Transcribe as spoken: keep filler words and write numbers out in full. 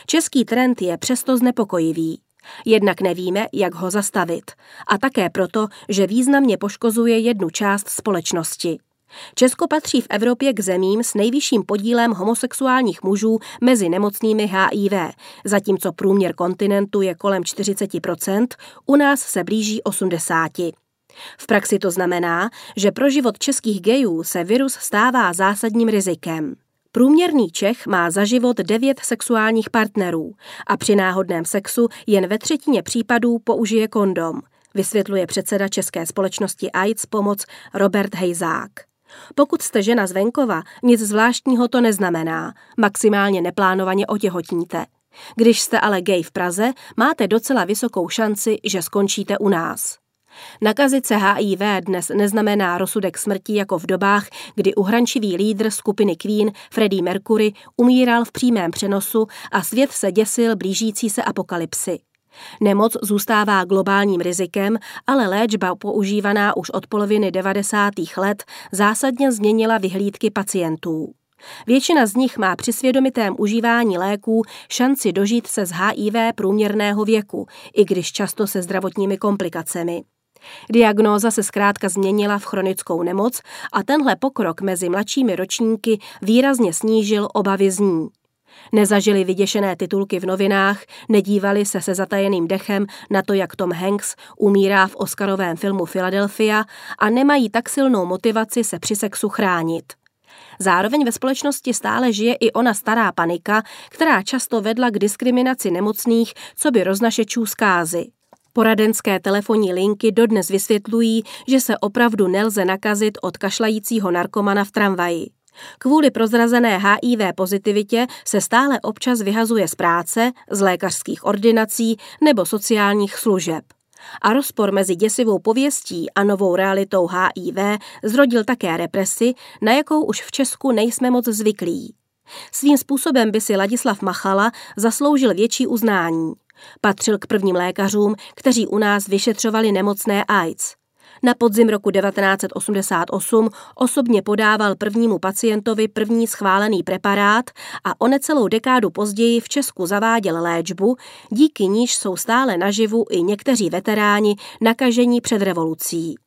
Český trend je přesto znepokojivý. Jednak nevíme, jak ho zastavit. A také proto, že významně poškozuje jednu část společnosti. Česko patří v Evropě k zemím s nejvyšším podílem homosexuálních mužů mezi nemocnými H I V, zatímco průměr kontinentu je kolem čtyřicet procent, u nás se blíží osmdesát procent. V praxi to znamená, že pro život českých gayů se virus stává zásadním rizikem. Průměrný Čech má za život devět sexuálních partnerů a při náhodném sexu jen ve třetině případů použije kondom, vysvětluje předseda České společnosti AIDS Pomoc Robert Hejzák. Pokud jste žena z venkova, nic zvláštního to neznamená, maximálně neplánovaně otěhotníte. Když jste ale gay v Praze, máte docela vysokou šanci, že skončíte u nás. Nakazit se H I V dnes neznamená rozsudek smrti jako v dobách, kdy uhrančivý lídr skupiny Queen Freddie Mercury umíral v přímém přenosu a svět se děsil blížící se apokalypsy. Nemoc zůstává globálním rizikem, ale léčba používaná už od poloviny devadesátých let zásadně změnila vyhlídky pacientů. Většina z nich má při svědomitém užívání léků šanci dožít se z H I V průměrného věku, i když často se zdravotními komplikacemi. Diagnóza se zkrátka změnila v chronickou nemoc a tenhle pokrok mezi mladšími ročníky výrazně snížil obavy z ní. Nezažili vyděšené titulky v novinách, nedívali se se zatajeným dechem na to, jak Tom Hanks umírá v oscarovém filmu Philadelphia a nemají tak silnou motivaci se při sexu chránit. Zároveň ve společnosti stále žije i ona stará panika, která často vedla k diskriminaci nemocných coby roznašečů zkázy. Poradenské telefonní linky dodnes vysvětlují, že se opravdu nelze nakazit od kašlajícího narkomana v tramvaji. Kvůli prozrazené H I V pozitivitě se stále občas vyhazuje z práce, z lékařských ordinací nebo sociálních služeb. A rozpor mezi děsivou pověstí a novou realitou H I V zrodil také represi, na jakou už v Česku nejsme moc zvyklí. Svým způsobem by si Ladislav Machala zasloužil větší uznání. Patřil k prvním lékařům, kteří u nás vyšetřovali nemocné AIDS. Na podzim roku devatenáct set osmdesát osm osobně podával prvnímu pacientovi první schválený preparát a o necelou dekádu později v Česku zaváděl léčbu, díky níž jsou stále naživu i někteří veteráni nakažení před revolucí.